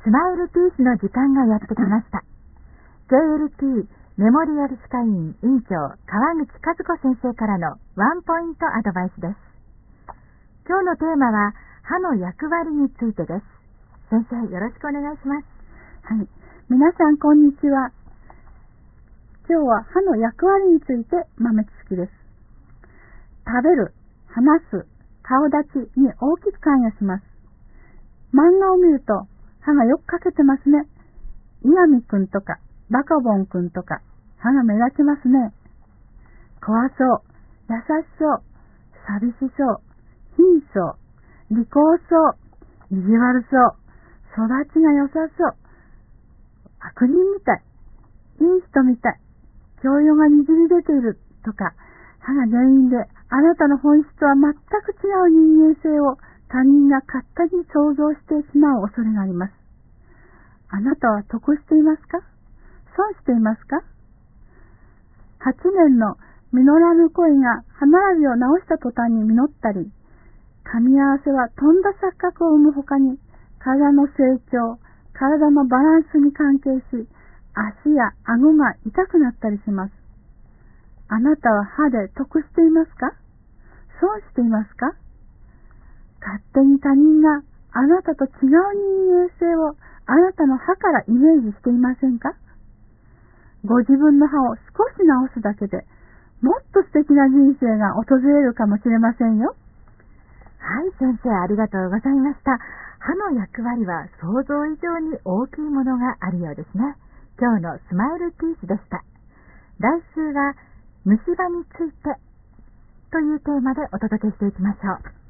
スマイルピースの時間がやってきました。JLT メモリアル歯科医院院長川口和子先生からのワンポイントアドバイスです。今日のテーマは歯の役割についてです。先生、よろしくお願いします。 はい、皆さんこんにちは。今日は歯の役割について豆知識です。食べる、話す、顔立ちに大きく関与します。漫画を見ると歯がよく描けてますね。イヤミくんとかバカボンくんとか歯が目立ちますね。怖そう、優しそう、寂しそう、貧相、利口そう、意地悪そう、育ちが良さそう、悪人みたい、いい人みたい、教養がにじみ出ているとか、歯が原因であなたの本質とは全く違う人間性を他人が勝手に想像してしまう恐れがあります。あなたは得していますか？損していますか？8年の実らぬ恋が歯並びを直した途端に実ったり、噛み合わせはとんだ錯覚を生むほかに、体の成長、体のバランスに関係し、足や顎が痛くなったりします。あなたは歯で得していますか？損していますか？勝手に他人があなたと違う人間性をあなたの歯からイメージしていませんか？ご自分の歯を少し直すだけでもっと素敵な人生が訪れるかもしれませんよ。 はい、先生、ありがとうございました。歯の役割は想像以上に大きいものがあるようですね。今日のスマイルピースでした。来週は虫歯についてというテーマでお届けしていきましょう。